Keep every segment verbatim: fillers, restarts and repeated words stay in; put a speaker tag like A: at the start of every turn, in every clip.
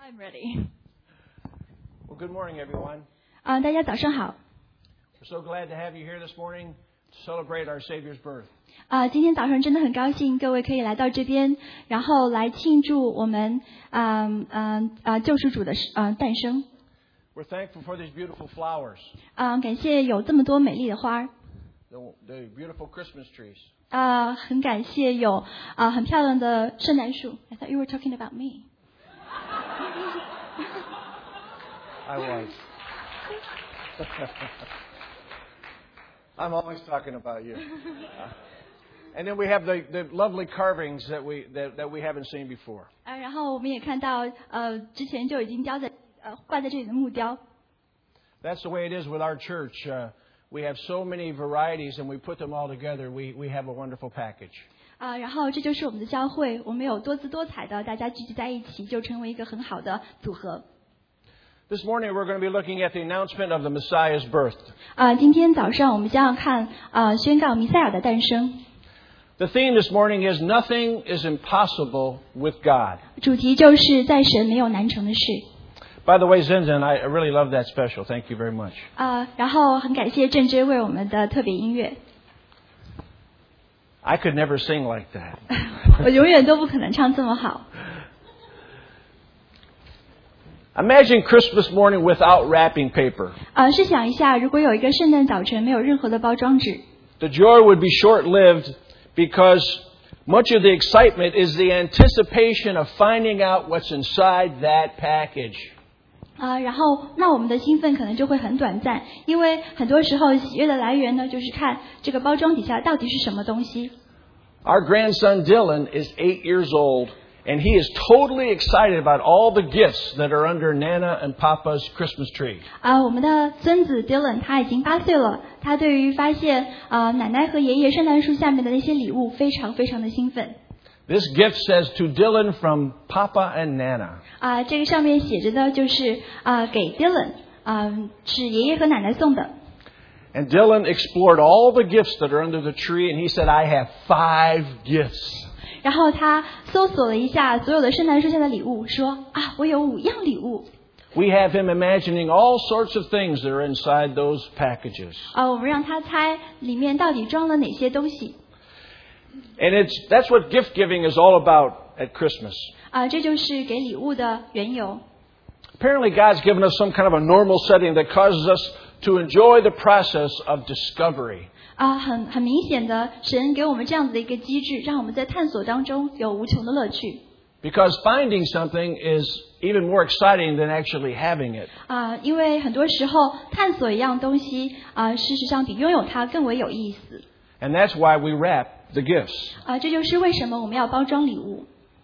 A: I'm ready.
B: Well, good morning, everyone.
A: 啊，大家早上好。
B: We're so glad to have you here this morning to celebrate our Savior's birth.
A: 啊，今天早上真的很高兴，各位可以来到这边，然后来庆祝我们啊嗯啊救赎主的啊诞生。
B: We're thankful for these beautiful flowers.
A: 啊，感谢有这么多美丽的花儿。
B: The, the beautiful Christmas trees.
A: 啊，很感谢有啊很漂亮的圣诞树。I thought you were talking about me.
B: I was. I'm always talking about you. Uh, and then we have the, the lovely carvings that we that, that we haven't seen before.
A: 啊，然后我们也看到呃之前就已经雕在呃挂在这里的木雕。
B: That's the way it is with our church. Uh, we have so many varieties, and we put them all together. We we have a wonderful package.
A: 啊，然后这就是我们的教会，我们有多姿多彩的，大家聚集在一起，就成为一个很好的组合。
B: This morning we're going to be looking at the announcement of the Messiah's birth.
A: 啊，今天早上我们将要看啊宣告弥赛亚的诞生。
B: The theme this morning is Nothing is Impossible with God.
A: 主题就是在神没有难成的事。
B: By the way, Zinzin, I really love that special. Thank you very much.
A: 啊，然后很感谢郑之为我们的特别音乐。
B: I could never sing like that.
A: 我永远都不可能唱这么好。
B: Imagine Christmas morning without wrapping paper.
A: 啊，试想一下，如果有一个圣诞早晨没有任何的包装纸。
B: The joy would be short-lived because much of the excitement is the anticipation of finding out what's inside that package.
A: 啊，然后那我们的兴奋可能就会很短暂，因为很多时候喜悦的来源呢，就是看这个包装底下到底是什么东西。
B: Our grandson Dylan is eight years old, and he is totally excited about all the gifts that are under Nana and Papa's Christmas tree.
A: 啊，我们的孙子 Dylan 他已经八岁了，他对于发现啊奶奶和爷爷圣诞树下面的那些礼物非常非常的兴奋。
B: This gift says to Dylan from Papa and Nana.
A: 啊，这个上面写着的就是啊给 Dylan 啊是爷爷和奶奶送的。
B: And Dylan explored all the gifts that are under the tree, and he said, I have five gifts.
A: 然后他搜索了一下所有的圣诞树下的礼物，说啊我有五样礼物。
B: We have him imagining all sorts of things that are inside those packages.
A: 啊，我们让他猜里面到底装了哪些东西。
B: And it's that's what gift giving is all about at Christmas.
A: 啊，这就是给礼物的缘由。
B: Apparently, God's given us some kind of a normal setting that causes us to enjoy the process of discovery.
A: 啊，很很明显的，神给我们这样子的一个机制，让我们在探索当中有无穷的乐趣。
B: Because finding something is even more exciting than actually having it.
A: 啊，因为很多时候探索一样东西啊，事实上比拥有它更为有意思。
B: And that's why we wrap the gifts.
A: 啊，这就是为什么我们要包装礼物。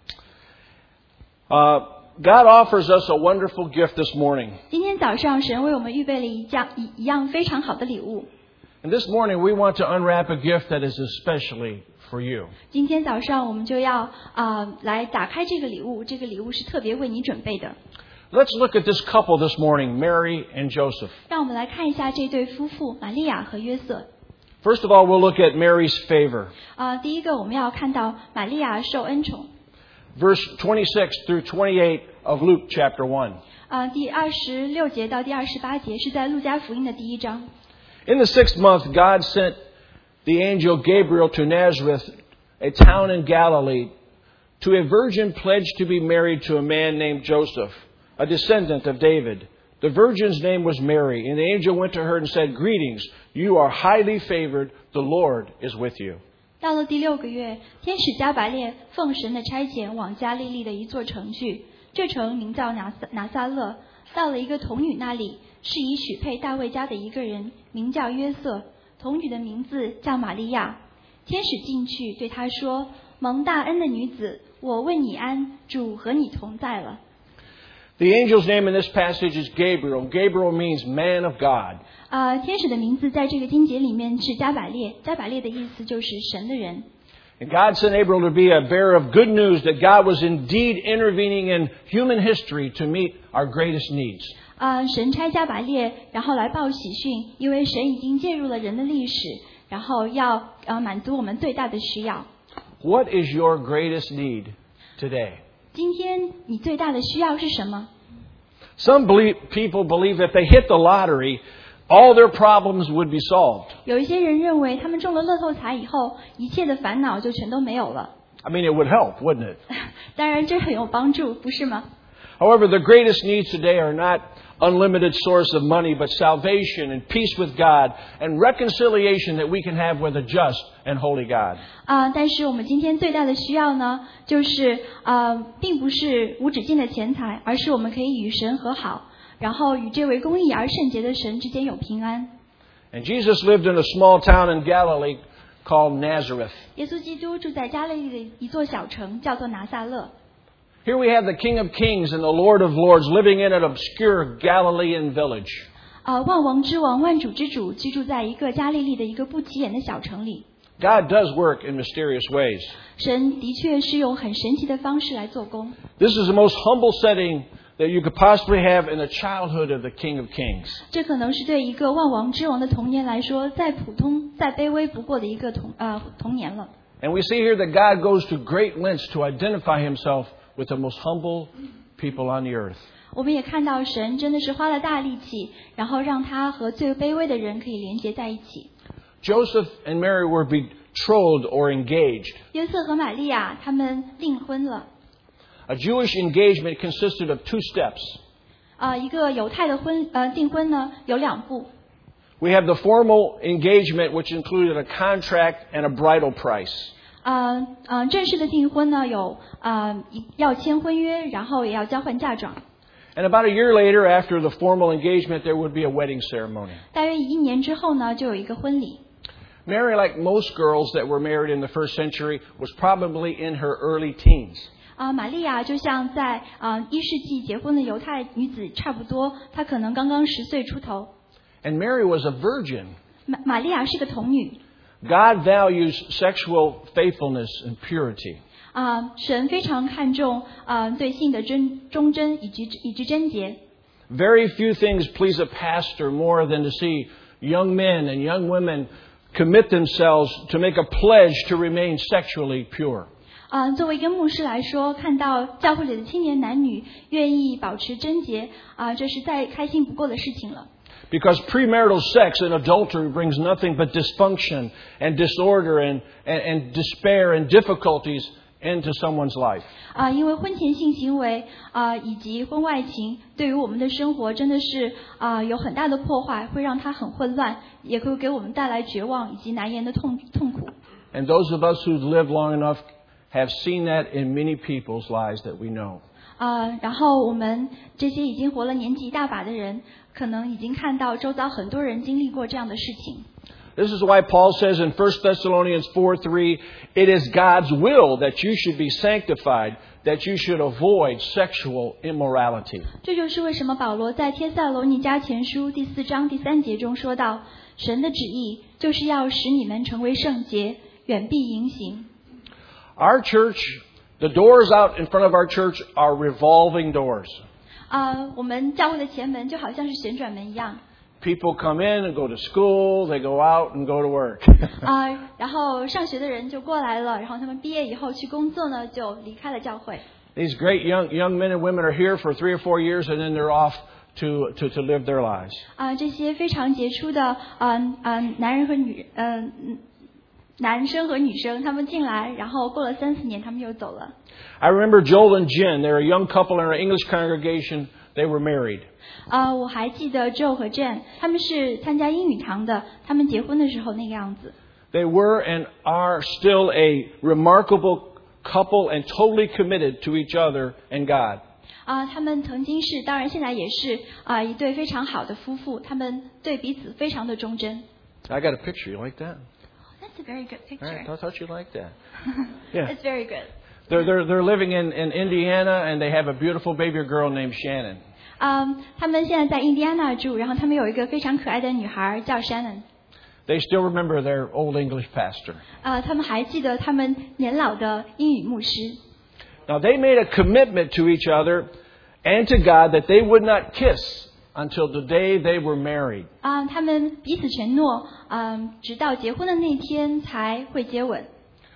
B: Uh, God offers us a wonderful gift this morning.
A: 今天早上，神为我们预备了一样一一样非常好的礼物。
B: And this morning we want to unwrap a gift that is especially for you.
A: 今天早上我们就要啊来打开这个礼物，这个礼物是特别为你准备的。
B: Let's look at this couple this morning, Mary and Joseph.
A: 让我们来看一下这对夫妇玛利亚和约瑟。
B: First of all, we'll look at Mary's favor.
A: 啊，第一个我们要看到玛利亚受恩宠。
B: Verse twenty-six through twenty-eight of Luke chapter one.
A: 啊，第二十六节到第二十八节是在路加福音的第一章。
B: In the sixth month, God sent the angel Gabriel to Nazareth, a town in Galilee, to a virgin pledged to be married to a man named Joseph, a descendant of David. The virgin's name was Mary, and the angel went to her and said, Greetings, you are highly favored, the Lord is with you.
A: 到了第六个月，天使加百列奉神的差遣往加利利的一座城去，这城名叫拿撒拿撒勒。到了一个童女那里，是以许配大卫家的一个人，名叫约瑟，童女的名字叫玛利亚。天使进去对她说：“蒙大恩的女子，我问你安，主和你同在了。”
B: The angel's name in this passage is Gabriel. Gabriel means man of God.
A: 啊，天使的名字在这个经节里面是加百列，加百列的意思就是神的人。
B: And God sent Gabriel to be a bearer of good news that God was indeed intervening in human history to meet our greatest needs.
A: 啊，神差加百列，然后来报喜讯，因为神已经介入了人的历史，然后要呃满足我们最大的需要。
B: What is your greatest need today?
A: 今天你最大的需要是什么？
B: Some believe, people believe if they hit the lottery, all their problems would be solved.
A: 有一些人认为他们中了乐透彩以后，一切的烦恼就全都没有了。
B: I mean, it would help, wouldn't it?
A: 当然这很有帮助，不是吗？
B: However, the greatest needs today are not unlimited source of money, but salvation and peace with God and reconciliation that we can have with a just and holy God.
A: 啊、但是我们今天最大的需要呢，就是呃，并不是无止境的钱财，而是我们可以与神和好，然后与这位公义而圣洁的神之间有平安。
B: And Jesus lived in a small town in Galilee called Nazareth.
A: 耶稣基督住在加利利的一座小城，叫做拿撒勒。
B: Here we have the King of Kings and the Lord of Lords living in an obscure Galilean village.
A: 啊、万王之王、万主之主居住在一个加利利的一个不起眼的小城里。
B: God does work in mysterious ways.
A: 神的确是用很神奇的方式来做工。
B: This is the most humble setting that you could possibly have in the childhood of the King of Kings.
A: 这可能是对一个万王之王的童年来说，再普通、再卑微不过的一个童呃童年了。
B: And we see here that God goes to great lengths to identify himself with the most humble people on the earth.
A: 我们也看到神真的是花了大力气，然后让他和最卑微的人可以连结在一起。
B: Joseph and Mary were betrothed or engaged.
A: 约瑟和玛利亚他们订婚了。
B: A Jewish engagement consisted of two steps.
A: 呃，一个犹太的婚呃订婚呢有两步。
B: We have the formal engagement, which included a contract and a bridal price.
A: 呃呃，正式的订婚呢有呃要签婚约，然后也要交换嫁妆。
B: And about a year later, after the formal engagement, there would be a wedding ceremony.
A: 大约一年之后呢，就有一个婚礼。
B: Mary, like most girls that were married in the first century, was probably in her early teens.
A: 啊、玛利亚就像在啊一世纪结婚的犹太女子差不多，她可能刚刚十岁出头。
B: And Mary was a virgin.
A: 玛玛利亚是个童女。
B: God values sexual faithfulness and purity.
A: 啊、神非常看重啊、对性的真忠贞以及以及贞洁。
B: Very few things please a pastor more than to see young men and young women commit themselves to make a pledge to remain sexually pure.
A: 啊、作为一个牧师来说，看到教会里的青年男女愿意保持贞洁啊、这是再开心不过的事情了。
B: Because premarital sex and adultery brings nothing but dysfunction and disorder and, and, and despair and difficulties into someone's life.
A: 啊、因为婚前性行为啊、以及婚外情对于我们的生活真的是啊、有很大的破坏，会让它很混乱，也会给我们带来绝望以及难言的痛痛苦。
B: And those of us who've lived long enough have seen that in many people's lives that we know.
A: 啊、然后我们这些已经活了年纪一大把的人，可能已经看到周遭很多人经历过这样的事情。
B: This is why Paul says in First Thessalonians four three, it is God's will that you should be sanctified, that you should avoid sexual immorality.
A: 这就是为什么保罗在帖撒罗尼迦前书第四章第三节中说到，神的旨意就是要使你们成为圣洁，远避淫行。
B: Our church, the doors out in front of our church are revolving doors.
A: 啊、我们教会的前门就好像是旋转门一样。
B: People come in and go to school, they go out and go to work.
A: 啊、然后上学的人就过来了，然后他们毕业以后去工作呢，就离开了教会。
B: These great young young men and women are here for three or four years and then they're off to, to, to live their lives.
A: 啊、这些非常杰出的嗯嗯、男人和女嗯、嗯男生和女生，他们进来，然后过了三四年，他们又走了。
B: I remember Joel and Jen, they're a young couple in our English congregation. They were married.
A: 啊、我还记得 Joe 和 Jen， 他们是参加英语堂的，他们结婚的时候那个样子。
B: They were and are still a remarkable couple and totally committed to each other and God.
A: 啊、他们曾经是，当然现在也是啊、一对非常好的夫妇，他们对彼此非常的忠贞。
B: I got a picture. You like that?
A: That's a very good
B: All right,
A: picture.
B: I thought you liked that. Yeah.
A: It's very good.
B: They're, they're, they're living in, in Indiana and they have a beautiful baby girl named Shannon.
A: 啊、他们现在在印第安纳住，然后他们有一个非常可爱的女孩叫 Shannon。
B: They still remember their old English pastor.
A: 啊、他们还记得他们年老的英语牧师。
B: Now, they made a commitment to each other and to God that they would not kiss until the day they were married.
A: 啊、他们彼此承诺，嗯、直到结婚的那天才会接吻。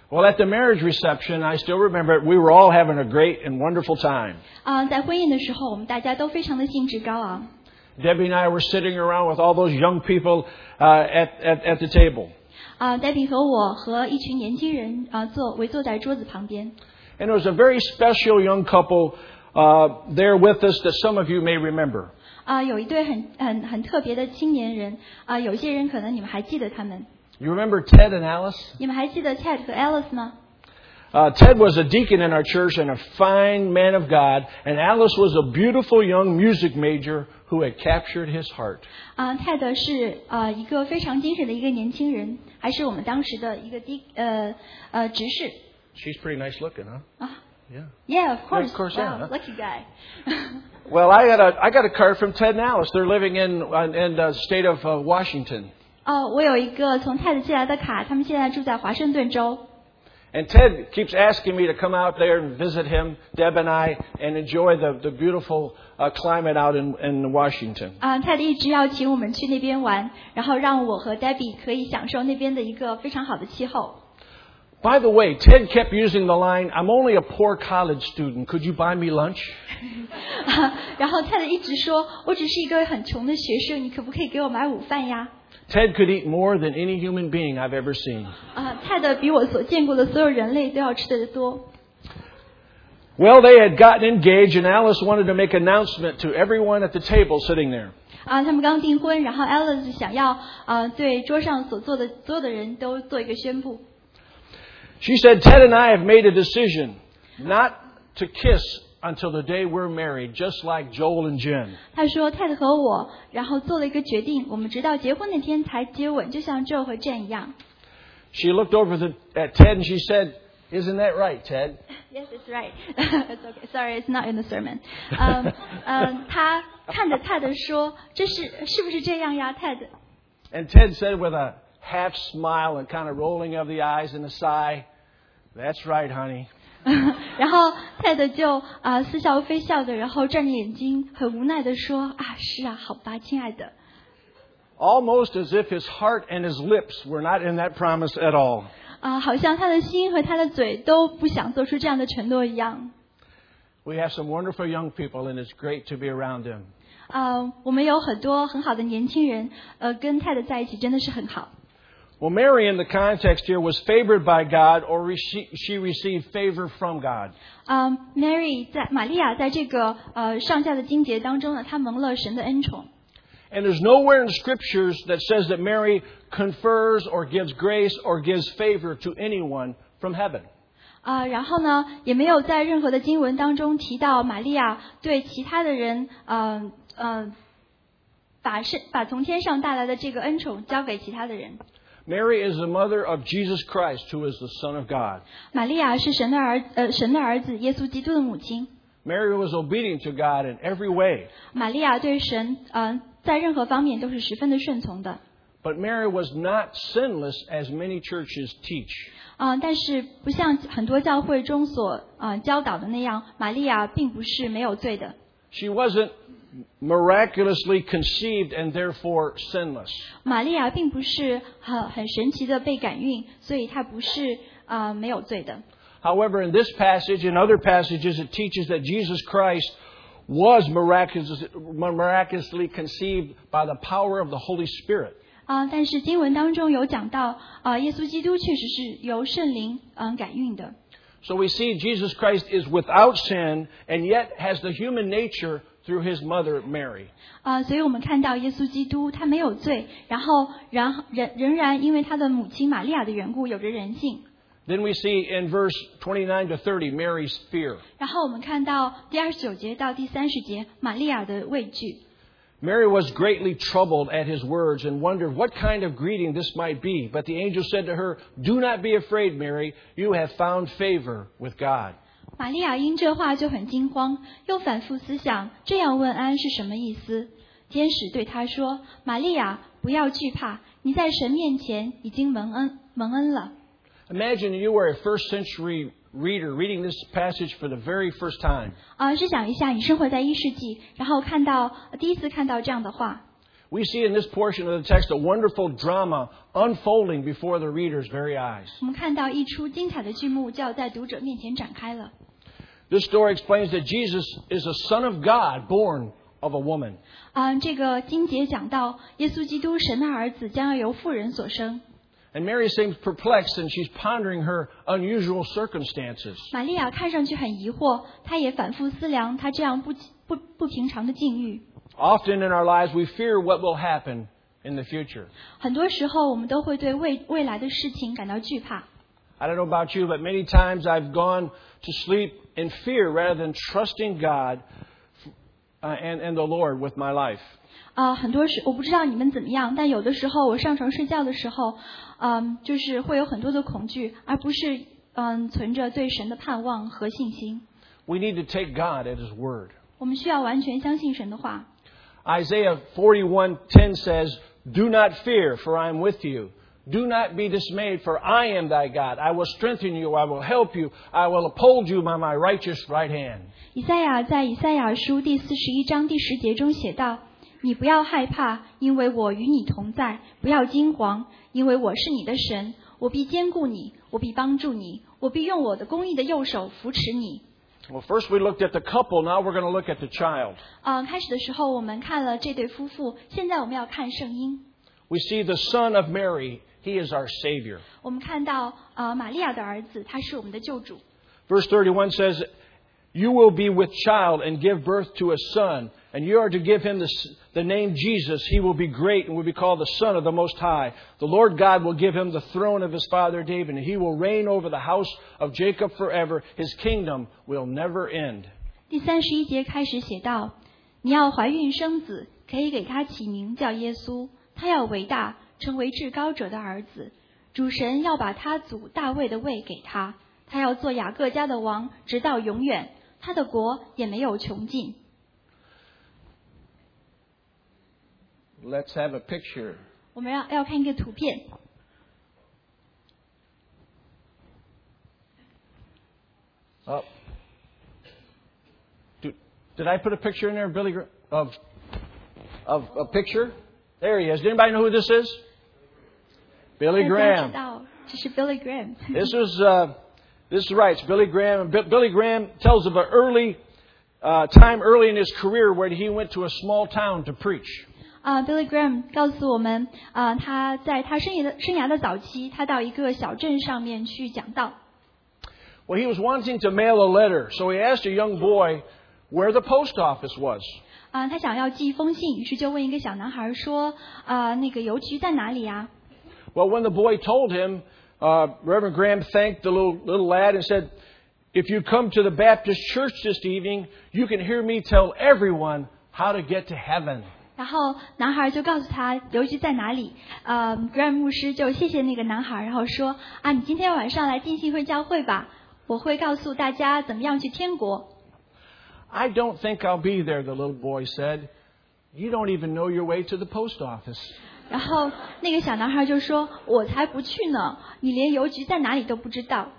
B: Well, at the marriage reception, I still remember it, we were all having a great and wonderful time.
A: 啊、在婚宴的时候，我们大家都非常的兴致高昂。
B: Debbie and I were sitting around with all those young people uh, at, at, at the table.
A: 啊、Debbie 和我和一群年轻人啊、坐围坐在桌子旁边。
B: And there was a very special young couple uh, there with us that some of you may remember.
A: 啊、有一对很很很特别的青年人啊、有些人可能你们还记得他们。
B: You remember Ted and Alice?
A: 你们还记得 Ted 和 Alice 吗？
B: Uh, Ted was a deacon in our church and a fine man of God, and Alice was a beautiful young music major who had captured his heart.
A: 啊、Ted 是呃一个非常精神的一个年轻人，还是我们当时的一个第呃呃执事。
B: She's pretty nice looking, huh?
A: 啊
B: Yeah.
A: Yeah, of course.
B: Yeah, of course,
A: wow,
B: yeah, huh?
A: lucky guy.
B: Well, I got a I got a card from Ted and Alice. They're living in uh, in the state of uh, Washington.
A: 哦，我有一个从 Ted 寄来的卡，他们现在住在华盛顿州。
B: And Ted keeps asking me to come out there and visit him, Deb and I, and enjoy the, the beautiful uh, climate out in, in Washington.
A: 啊、Ted 一直要请我们去那边玩，然后让我和 Debbie 可以享受那边的一个非常好的气候。
B: By the way, Ted kept using the line, "I'm only a poor college student. Could you buy me lunch?"
A: 然后 Ted 一直说，我只是一个很穷的学生，你可不可以给我买午饭呀？
B: Ted could eat more than any human being I've ever seen.
A: 啊、Ted 比我所见过的所有人类都要吃得多。
B: Well, they had gotten engaged, and Alice wanted to make an announcement to everyone at the table sitting there.
A: 啊、他们刚订婚，然后 Alice 想要呃对桌上所坐的所有的人都做一个宣布。
B: She said, "Ted and I have made a decision not to kiss until the day we're married, just like Joel and Jen."
A: 他说 Ted 和我，然后做了一个决定，我们直到结婚那天才接吻，就像 Joe 和 Jen 一样。
B: She looked over the, at Ted and she said, "Isn't that right, Ted?"
A: Yes, it's right. It's okay. Sorry, it's not in the sermon. 嗯嗯，他看着 Ted 说：“这是是不是这样呀 ，Ted？”
B: And Ted said with a half smile and kind of rolling of the eyes and a sigh, "That's right, honey."
A: 然后 Ted 就啊、呃、似笑非笑的，然后转着眼睛，很无奈的说：“啊，是啊，好吧，亲爱的。”
B: Almost as if his heart and his lips were not in that promise at all.
A: 啊、好像他的心和他的嘴都不想做出这样的承诺一样。
B: We have some wonderful young people, and it's great to be around them.
A: 啊、我们有很多很好的年轻人，呃，跟 Ted 在一起真的是很好。
B: Well, Mary in the context here was favored by God, or rece- she received favor from God.
A: 啊、Mary 在玛利亚在这个呃上下的经节当中呢，她蒙了神的恩宠。
B: And there's nowhere in the scriptures that says that Mary confers or gives grace or gives favor to anyone from heaven.
A: 啊、然后呢，也没有在任何的经文当中提到玛利亚对其他的人，呃呃，把是把从天上带来的这个恩宠交给其他的人。
B: Mary is the mother of Jesus Christ, who is the Son of God.
A: 玛利亚是神的儿呃神的儿子耶稣基督的母亲。
B: Mary was obedient to God in every way.
A: 玛利亚对神呃在任何方面都是十分的顺从的。
B: But Mary was not sinless as many churches teach.
A: 啊、但是不像很多教会中所呃教导的那样，玛利亚并不是没有罪的。
B: She wasn't miraculously conceived and therefore sinless.
A: 玛利亚并不是很很神奇的被感孕，所以她不是啊、呃没有罪的。
B: However, in this passage and other passages, it teaches that Jesus Christ was miraculous, miraculously conceived by the power of the Holy Spirit.
A: 啊、但是经文当中有讲到啊、耶稣基督确实是由圣灵嗯、感孕的。
B: So we see Jesus Christ is without sin and yet has the human nature through his mother Mary.
A: 啊、所以我们看到耶稣基督他没有罪，然后然仍仍然因为他的母亲玛利亚的缘故有着人性。
B: Then we see in verse twenty-nine to thirty Mary's fear.
A: 然后我们看到第二十九节到第三十节玛利亚的畏惧。
B: Mary was greatly troubled at his words and wondered what kind of greeting this might be. But the angel said to her, "Do not be afraid, Mary. You have found favor with God."
A: 玛利亚因这话就很惊慌，又反复思想这样问安是什么意思。天使对她说：“玛利亚，不要惧怕，你在神面前已经蒙恩蒙恩了。”
B: Imagine you were a first century reader reading this passage for the very first time.
A: 啊、试想一下，你生活在一世纪，然后看到第一次看到这样的话。
B: We see in this portion of the text a wonderful drama unfolding before the reader's very eyes.
A: 我们看到一出精彩的剧目就要在读者面前展开了。
B: This story explains that Jesus is a son of God born of a woman.
A: 嗯，这个经节讲到耶稣基督神的儿子将要由妇人所生。
B: And Mary seems perplexed and she's pondering her unusual circumstances.
A: 玛利亚看上去很疑惑，她也反复思量她这样不不不平常的境遇。
B: Often in our lives we fear what will happen in the future.
A: 很多时候我们都会对未未来的事情感到惧怕。
B: I don't know about you, but many times I've gone to sleep in fear rather than trusting God uh, and, and the Lord with my life.
A: 啊、呃，很多时我不知道你们怎么样，但有的时候我上床睡觉的时候，嗯、呃，就是会有很多的恐惧，而不是嗯、呃、存着对神的盼望和信心。
B: We need to take God at His word.
A: 我们需要完全相信神的话。
B: Isaiah forty-one ten says, "Do not fear, for I am with you. Do not be dismayed, for I am thy God. I will strengthen you, I will help you, I will uphold you by my righteous right hand."
A: 以赛亚在以赛亚书第四十一章第十节中写道：你不要害怕，因为我与你同在；不要惊惶，因为我是你的神。我必坚固你，我必帮助你，我必用我的公义的右手扶持你。
B: Well, first we looked at the couple, now we're going to look at the child.
A: 嗯，开始的时候我们看了这对夫妇，现在我们要看圣婴。
B: We see the son of Mary, he is our Savior.
A: 我们看到呃玛利亚的儿子，他是我们的救主。
B: Verse thirty-one says, "You will be with child and give birth to a son, and you are to give him the, the name Jesus. He will be great and will be called the Son of the Most High. The Lord God will give him the throne of his father David, and he will reign over the house of Jacob forever. His kingdom will never end."
A: 第三十一节开始写道：你要怀孕生子，可以给他起名叫耶稣，他要伟大，成为至高者的儿子。主神要把他祖大卫的位给他，他要做雅各家的王，直到永远。他的国也没有穷尽。
B: Let's have a picture.
A: 我们要要看一个图片。
B: Oh. Do, did I put a picture in there, Billy, of, of a picture? There he is. Does anybody know who this is? Billy
A: 大家
B: Graham.
A: 知道，这是 Billy Graham。
B: This is, uh, this is right. It's Billy Graham. B- Billy Graham tells of an early uh, time early in his career where he went to a small town to preach.
A: 啊、uh, ，Billy Graham 告诉我们，啊、uh, 他在他生涯的生涯的早期，他到一个小镇上面去讲道。
B: Well, he was wanting to mail a letter, so he asked a young boy where the post office was.
A: 啊、uh, 他想要寄一封信，于是就问一个小男孩说：“啊、uh, 那个邮局在哪里呀？”
B: Well, when the boy told him, uh, Reverend Graham thanked the little little lad and said, "If you come to the Baptist church this evening, you can hear me tell everyone how to get to heaven."
A: 然后男孩就告诉他邮局在哪里。呃 ，Graham 牧师就谢谢那个男孩，然后说：“啊，你今天晚上来浸信会教会吧，我会告诉大家怎么样去天国。”
B: "I don't think I'll be there," the little boy said. "You don't even know your way to the post office."
A: 然后那个小男孩就说：“我才不去呢，你连邮局在哪里都不知道。”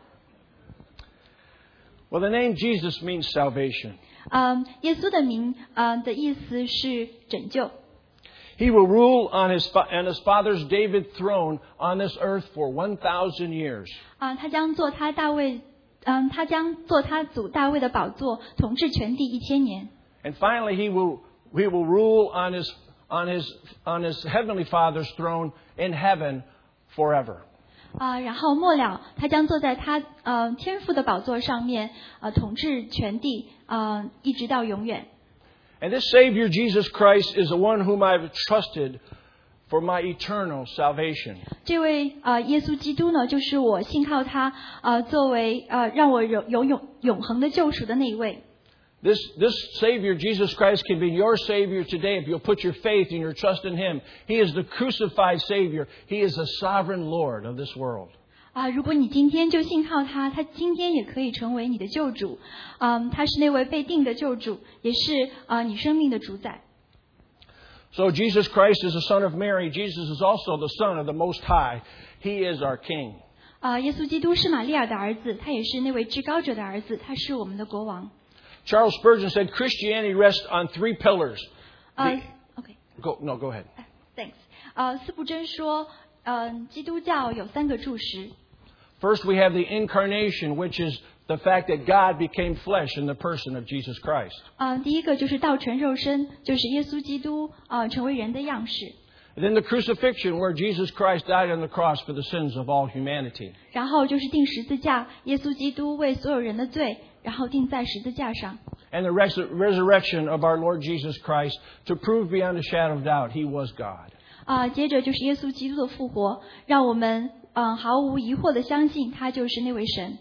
B: Well, the name Jesus means salvation.
A: 嗯，耶稣的名，嗯的意思是拯救。
B: He will rule on his on his father's David throne on this earth for one thousand years.
A: 啊，他将做他大卫，嗯，他将做他祖大卫的宝座，统治全地一千年。
B: And finally, he will he will rule on his on his on his heavenly Father's throne in heaven forever.
A: 啊，然后末了，他将坐在他呃天父的宝座上面，呃统治全地，呃一直到永远。
B: And this Savior Jesus Christ is the one whom I've trusted for my eternal salvation.
A: 这位呃耶稣基督呢，就是我信靠他，呃作为呃让我有有永永恒的救赎的那一位。
B: This, this Savior, Jesus Christ, can be your Savior today if you'll put your faith and your trust in Him. He is the crucified Savior. He is the sovereign Lord of this world.
A: 啊，如果你今天就信靠他，他今天也可以成为你的救主。嗯，他是那位被定的救主，也是啊你生命的主宰。
B: So Jesus Christ is the Son of Mary. Jesus is also the Son of the Most High. He is our King.
A: 啊，耶稣基督是玛利亚的儿子，他也是那位至高者的儿子，他是我们的国王。
B: Charles Spurgeon said Christianity rests on three pillars.
A: Uh, okay.
B: Go, no, go ahead.
A: Thanks. 呃，司布真说，嗯、基督教有三个柱石。
B: First, we have the incarnation, which is the fact that God became flesh in the person of Jesus Christ.
A: 嗯、第一个就是道成肉身，就是耶稣基督呃成为人的样式。
B: And then the crucifixion, where Jesus Christ died on the cross for the sins of all humanity.
A: 然后就是钉十字架，耶稣基督为所有人的罪，然后钉在十字架上。
B: And the res- resurrection of our Lord Jesus Christ to prove beyond a shadow of doubt He was God.
A: 啊、接着就是耶稣基督的复活，让我们嗯、呃毫无疑惑的相信他就是那位神。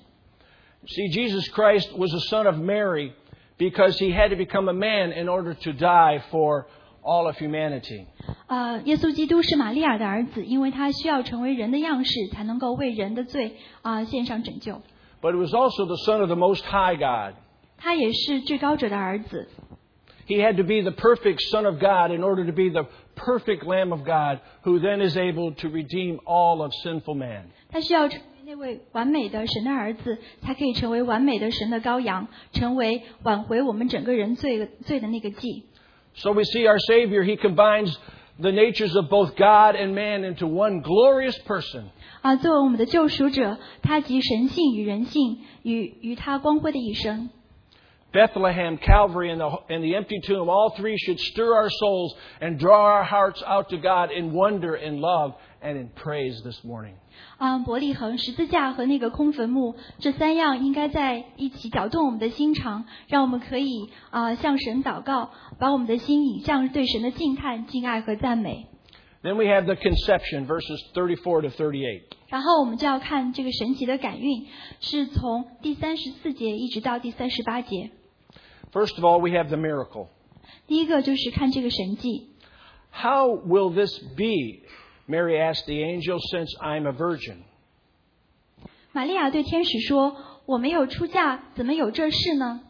B: See, Jesus Christ was the son of Mary because He had to become a man in order to die for all of humanity.
A: 呃，耶稣基督是玛利亚的儿子，因为他需要成为人的样式，才能够为人的罪啊、呃献上拯救。
B: But it was also the son of the Most High God.
A: 他也是至高者的儿子。
B: He had to be the perfect Son of God in order to be the perfect Lamb of God, who then is able to redeem all of sinful man.
A: 他需要成为那位完美的神的儿子，才可以成为完美的神的羔羊，成为挽回我们整个人罪罪的那个祭。
B: So we see our Savior, He combines the natures of both God and man into one glorious person.
A: 啊，作为我们的救赎者，他集神性与人性与与他光辉的一生。
B: Bethlehem, Calvary, and the, and the empty tomb, all three should stir our souls and draw our hearts out to God in wonder, in love, and in praise this morning.
A: 啊，伯利恒、十字架和那个空坟墓，这三样应该在一起搅动我们的心肠，让我们可以啊向神祷告，把我们的心引向对神的敬叹、敬爱和赞美。
B: Then we have the conception, verses thirty-four to thirty-eight.
A: 然后我们就要看这个神奇的感孕，是从第三十四节一直到第三十八节。
B: First of all, we have the miracle.
A: 第一个就是看这个神迹。
B: How will this be? Mary asked the angel, since I'm a virgin.
A: 玛利亚对天使说：“我没有出嫁，怎么有这事呢？”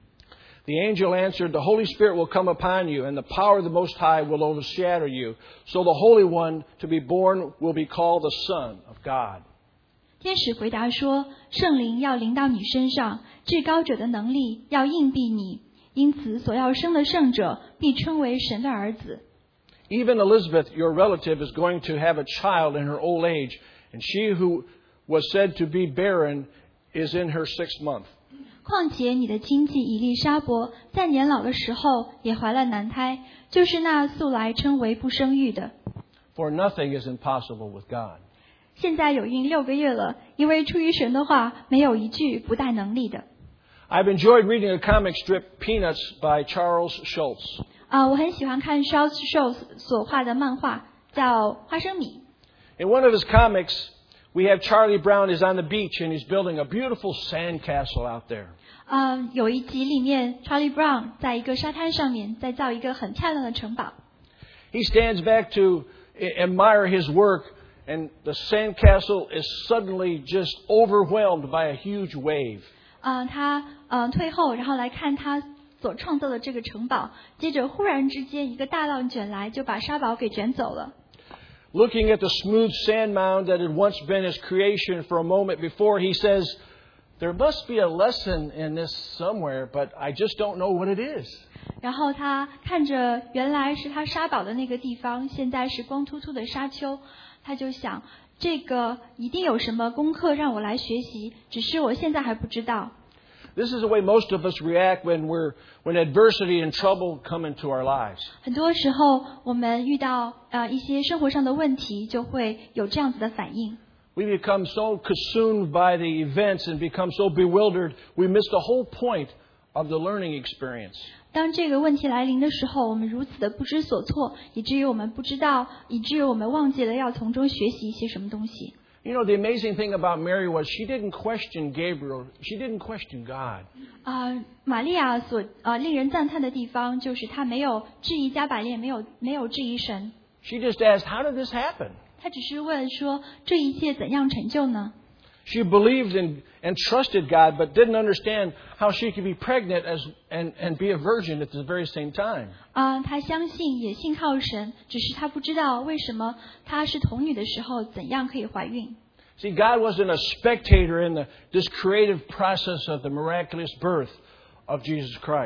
B: The angel answered, the Holy Spirit will come upon you, and the power of the Most High will overshadow you. So the Holy One to be born will be called the Son of God.
A: 天使回答说：“圣灵要临到你身上，至高者的能力要应庇你，因此所要生的圣者必称为神的儿子。”
B: Even Elizabeth, your relative, is going to have a child in her old age, and she who was said to be barren is in her sixth month.
A: 况且你的亲戚以利沙伯在年老的时候也怀了男胎，就是那素来称为不生育的。
B: For nothing is impossible with God.
A: 现在有孕六个月了，因为出于神的话，没有一句不带能力的。
B: I've enjoyed reading a comic strip, Peanuts, by Charles Schulz.
A: 啊、我很喜欢看 Charles Schulz 所画的漫画，叫《花生米》。
B: In one of his comics, we have Charlie Brown is on the beach and he's building a beautiful sandcastle out there.
A: 嗯，有一集里面 ，Charlie Brown 在一个沙滩上面在造一个很漂亮的城堡。
B: He stands back to admire his work, and the sandcastle is suddenly just overwhelmed by a huge wave.
A: 嗯，他嗯退后，然后来看他所创造的这个城堡，接着忽然之间一个大浪卷来，就把沙堡给卷走了。
B: Looking at the smooth sand mound that had once been his creation for a moment before, he says, there must be a lesson in this somewhere, but I just don't know what it is.
A: 然后他看着原来是他沙堡的那个地方，现在是光秃秃的沙丘，他就想，这个一定有什么功课让我来学习，只是我现在还不知道。
B: This is the way most of us react when we're when adversity and trouble come into our lives.
A: 很多时候，我们遇到呃一些生活上的问题，就会有这样子的反应。
B: We become so consumed by the events and become so bewildered, we miss the whole point of the learning experience.
A: 当这个问题来临的时候，我们如此的不知所措，以至于我们不知道，以至于我们忘记了要从中学习一些什么东西。
B: You know, the amazing thing about Mary was she didn't question Gabriel. She didn't question God.
A: 啊、呃，玛利亚所呃令人赞叹的地方，就是她没有质疑加百列，没有没有质疑神，
B: She just asked, how did this happen?
A: 她只是问说这一切怎样成就呢？
B: She believed in and trusted God, but didn't understand how she could be pregnant as and, and be a virgin at the very same time.
A: 啊、她相信也信靠神，只是她不知道为什么她是童女的时候怎样可以怀孕。
B: See, God wasn't a spectator in the, this creative process of the miraculous birth of Jesus Christ.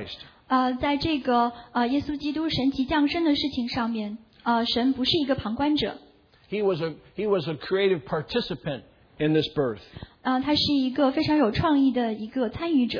A: 呃，在这个呃耶稣基督神级降生的事情上面，呃，神不是一个旁观者。
B: He was a he was a creative participant in this birth.
A: 呃，他是一个非常有创意的一个参与者。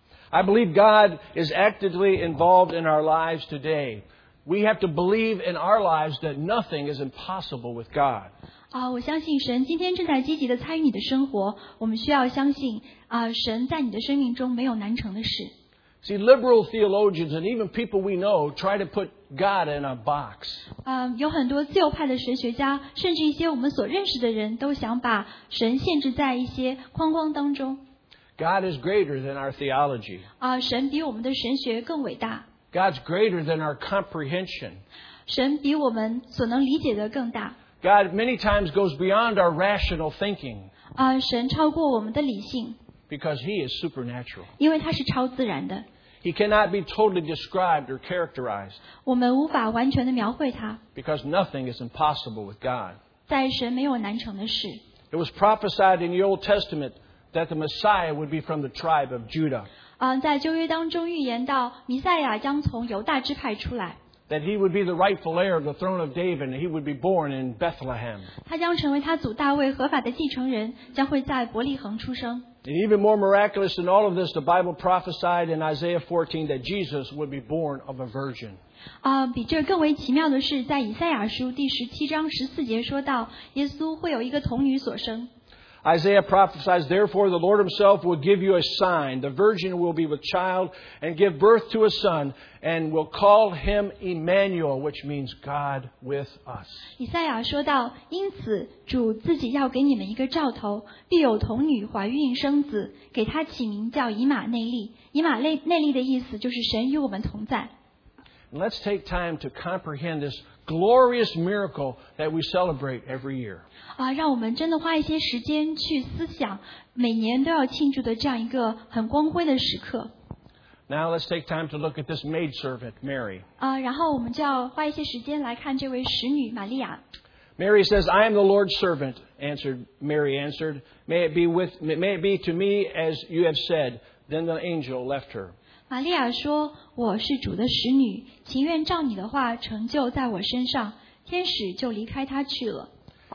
B: I believe God is actively involved in our lives today. We have to believe in our lives that nothing is impossible with God.
A: 啊、我相信神今天正在积极的参与你的生活。我们需要相信啊、神在你的生命中没有难成的事。
B: See, liberal theologians and even people we know try to put God in a box.
A: 啊、有很多自由派的神学家，甚至一些我们所认识的人都想把神限制在一些框框当中。
B: God is greater than our theology.
A: 啊、神比我们的神学更伟大。
B: God's greater than our comprehension.
A: 神比我们所能理解的更大。
B: God many times goes beyond our rational thinking
A: 啊、神超过我们的理性，
B: because He is supernatural.
A: 因为他是超自然的，
B: He cannot be totally described or characterized
A: 我们无法完全的描绘他。
B: because nothing is impossible with God.
A: 在神没有难成的事。
B: It was prophesied in the Old Testament that the Messiah would be from the tribe of Judah,
A: 啊、在旧约当中预言到弥赛亚将从犹大支派出来，
B: that He would be the rightful heir of the throne of David, and He would be born in Bethlehem.
A: 他将成为他祖大卫合法的继承人，将会在伯利恒出生。
B: And even more miraculous than all of this, the Bible prophesied in Isaiah fourteen that Jesus would be born of a virgin.
A: 啊、比这更为奇妙的是，在以赛亚书第十七章十四节说到，耶稣会有一个童女所生。
B: Isaiah prophesies, therefore the Lord Himself will give you a sign. The virgin will be with child and give birth to a son, and will call him Emmanuel, which means God with us.
A: 以赛亚说到，因此主自己要给你们一个兆头，必有童女怀孕生子，给他起名叫以马内利。以马内内利的意思就是神与我们同在。
B: Let's take time to comprehend this glorious miracle that we celebrate every year.
A: 啊，让我们真的花一些时间去思想每年都要庆祝的这样一个很光辉的时刻。
B: Now let's take time to look at this maidservant, Mary.
A: 啊，然后我们就要花一些时间来看这位使女玛利亚。
B: Mary says, I am the Lord's servant, answered Mary answered. May it be with may it be to me as you have said. Then the angel left her.
A: 玛利亚说：“我是主的使女，情愿照你的话成就在我身上。”天使就离开她去了。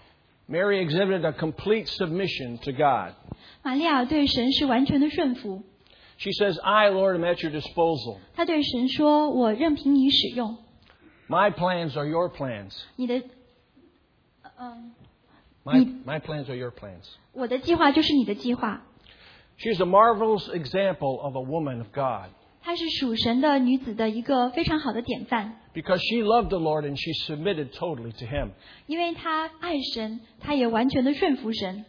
B: Mary exhibited a complete submission to God.
A: 玛利亚对神是完全的顺服。
B: She says, I, Lord, am at your disposal.
A: 她对神说：“我任凭你使用，
B: My plans are your plans.
A: 你的，嗯，
B: My,
A: Mm.
B: my plans are your plans.
A: 我的计划就是你的计划。”
B: She's a marvelous example of a woman of God
A: 她是属神的女子的一个非常好的典范，
B: because she loved the Lord and she submitted totally to Him.
A: 因为她爱神，她也完全的顺服神。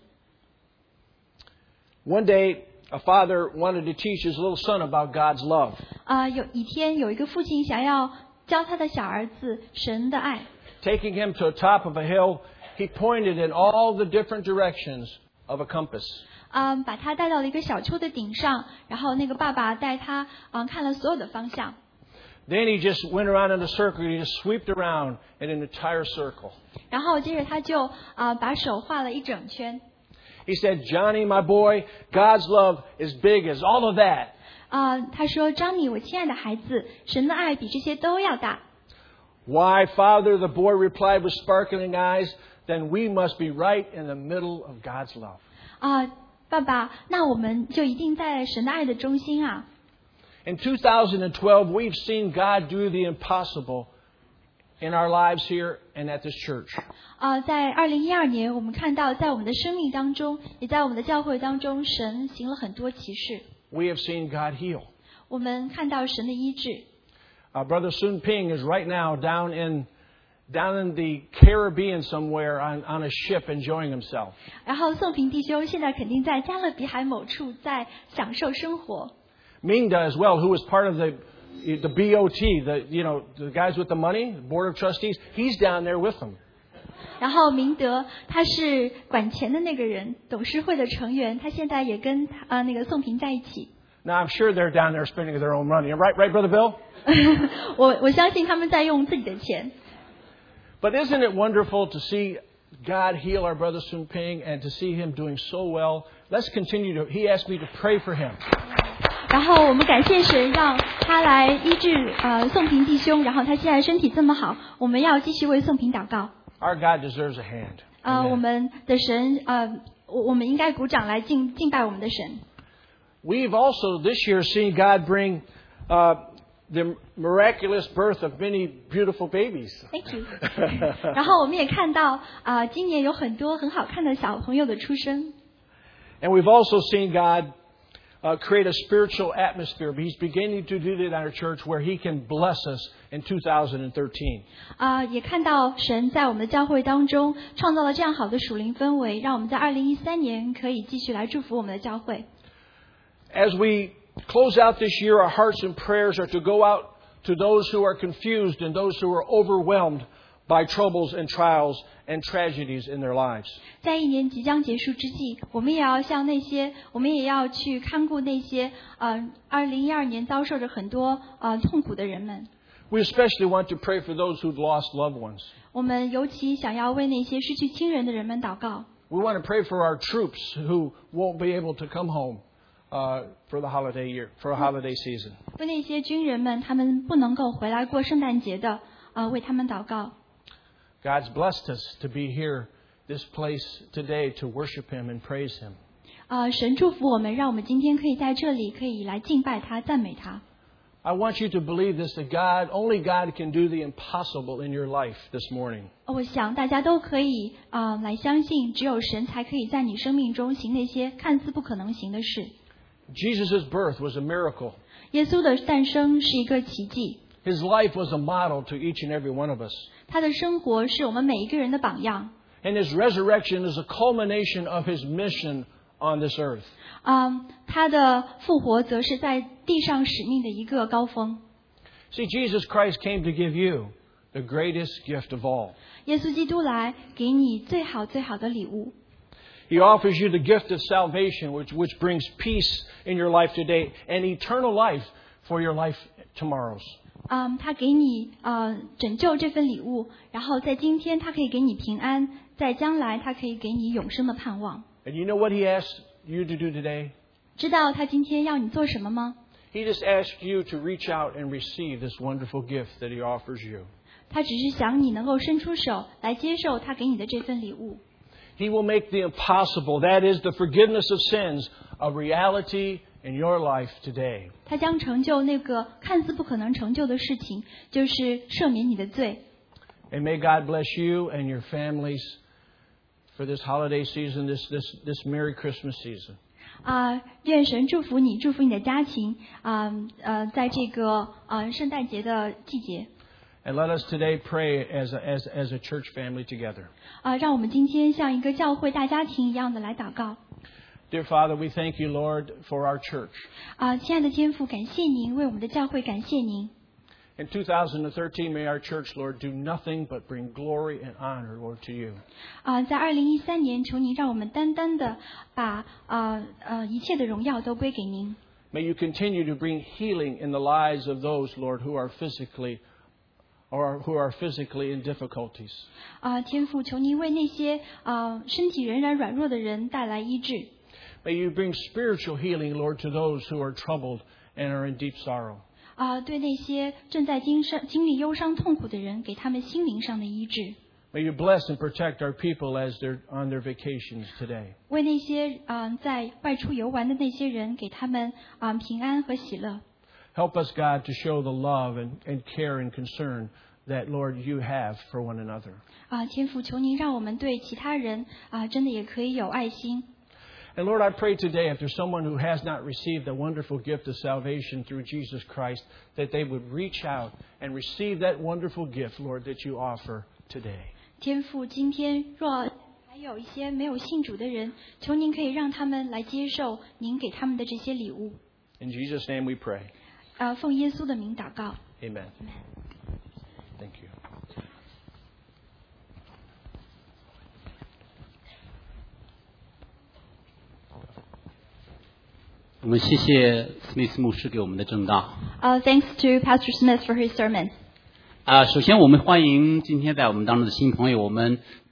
B: One day, a father wanted to teach his little son about God's love.
A: 啊、有一天有一个父亲想要教他的小儿子神的爱，
B: Taking him to the top of a hill, he pointed in all the different directions of a compass.
A: 啊、把他带到了一个小丘的顶上，然后那个爸爸带他啊、看了所有的方向，
B: Then he just went around in a circle. He just swept around in an entire circle.
A: 然后接着他就啊、把手画了一整圈。
B: He said, Johnny, my boy, God's love is big as all of that.
A: 啊、他说：“张米，我亲爱的孩子，神的爱比这些都要大。”
B: Why, Father, the boy replied with sparkling eyes, then we must be right in the middle of God's love.
A: 啊、爸爸，那我们就一定在神的爱的中心啊！
B: In two thousand twelve, we've seen God do the impossible in our lives here and at this church.
A: 啊、在二零一二年，我们看到在我们的生命当中，也在我们的教会当中，神行了很多奇事。
B: We have seen God heal.
A: 我们看到神的医治。
B: Our brother Sun Ping is right now down in down in the Caribbean somewhere on, on a ship enjoying himself.
A: 然后宋平弟兄现在肯定在加勒比海某处在享受生活。
B: Mingda as well, who was part of the the B O T, the you know the guys with the money, the board of trustees. He's down there with them.
A: 然后明德他是管钱的那个人，董事会的成员，他现在也跟他呃那个宋平在一起。
B: Now I'm sure they're down there spending their own money. Right, right, Brother Bill?
A: 我我相信他们在用自己的钱。
B: But isn't it wonderful to see God heal our brother Sun Ping and to see him doing so well? Let's continue to. He asked me to pray for him.
A: 然后我们感谢神，让他来医治呃宋平弟兄，然后他现在身体这么好，我们要继续为宋平祷告。
B: Our God deserves a hand.
A: 呃，我们的神呃，我我们应该鼓掌来敬敬拜我们的神。
B: We've also this year seen God bring uh, the miraculous birth of many beautiful babies.
A: Thank you. 然后我们也看到啊、呃，今年有很多很好看的小朋友的出生。
B: And we've also seen God uh, create a spiritual atmosphere. He's beginning to do that in our church where He can bless us in two thousand thirteen.
A: 啊、呃，也看到神在我们的教会当中创造了这样好的属灵氛围，让我们在二零一三年可以继续来祝福我们的教会。
B: As we close out this year, our hearts and prayers are to go out to those who are confused and those who are overwhelmed by troubles and trials and tragedies in their lives.
A: 在一年即将结束之际，我们也要向那些，我们也要去看顾那些，呃，二零一二年遭受着很多呃痛苦的人们。
B: We especially want to pray for those who've lost loved ones.
A: 我们尤其想要为那些失去亲人的人们祷告。
B: We want to pray for our troops who won't be able to come home uh, for the holiday year, for a holiday season.
A: 为那些军人们，他们不能够回来过圣诞节的，呃，为他们祷告。
B: God's blessed us to be here, this place today, to worship Him and praise Him.
A: 呃，神祝福我们，让我们今天可以在这里，可以来敬拜他、赞美他。
B: I want you to believe this, that God, only God can do the impossible in your life this morning.
A: 我想大家都可以啊、呃、来相信，只有神才可以在你生命中行那些看似不可能行的事。
B: Jesus' birth was a miracle.
A: 耶稣的诞生是一个奇迹。
B: His life was a model to each and every one of us.
A: 他的生活是我们每一个人的榜样。
B: And His resurrection is a culmination of His mission on this earth.
A: 啊、嗯，他的复活则是在地上使命的一个高峰。
B: See, Jesus Christ came to give you the greatest gift of all.
A: 耶稣基督来给你最好最好的礼物。
B: He offers you the gift of salvation, which, which brings peace in your life today and eternal life for your life tomorrows.
A: 嗯，他给你呃拯救这份礼物，然后在今天他可以给你平安，在将来他可以给你永生的盼望。
B: And you know what He asked you to do today?
A: 知道他今天要你做什么吗？
B: He just asked you to reach out and receive this wonderful gift that He offers you.
A: 他只是想你能够伸出手来接受他给你的这份礼物。
B: He will make the impossible, that is the forgiveness of sins, a reality in your life today.
A: 他将成就那个看似不可能成就的事情，就是赦免你的罪。
B: And may God bless you and your families for this holiday season, this, this, this Merry Christmas season.
A: 啊、愿神祝福你，祝福你的家庭啊 呃, 呃，在这个呃圣诞节的季节。
B: And let us today pray as a, as, as a church family together.
A: 啊、让我们今天像一个教会大家庭一样的来祷告。
B: Dear Father, we thank you, Lord, for our church.
A: 啊、亲爱的天父，感谢您为我们的教会，感谢您。
B: In two thousand thirteen, may our church, Lord, do nothing but bring glory and honor, Lord, to you.
A: 啊、在二零一三年，求您让我们单单的把啊 呃, 呃一切的荣耀都归给您。
B: May you continue to bring healing in the lives of those, Lord, who are physically or who are physically in difficulties.
A: 啊、天父，求您为那些啊、身体仍然软弱的人带来医治。
B: May you bring spiritual healing, Lord, to those who are troubled and are in deep sorrow.
A: 啊、对那些正在经伤经历忧伤痛苦的人，给他们心灵上的医治。
B: May you bless and protect our people as they're on their vacations today.
A: 为那些啊、在外出游玩的那些人，给他们啊、平安和喜乐。
B: Help us, God, to show the love and, and care and concern that, Lord, you have for one another.
A: 啊、天父，求您让我们对其他人啊、真的也可以有爱心。
B: And Lord, I pray today, if there's someone who has not received the wonderful gift of salvation through Jesus Christ, that they would reach out and receive that wonderful gift, Lord, that you offer today.
A: 天父，今天若还有一些没有信主的人，求您可以让他们来接受您给他们的这些礼物。
B: In Jesus' name we pray.
A: 啊、奉耶稣的名祷告。
B: Amen. Thank you.
C: 我们谢谢 Smith 牧师给我们的正道。
A: Uh, thanks to Pastor Smith for his sermon.
C: 啊、首先我们欢迎今天在我们当中的新朋友，我们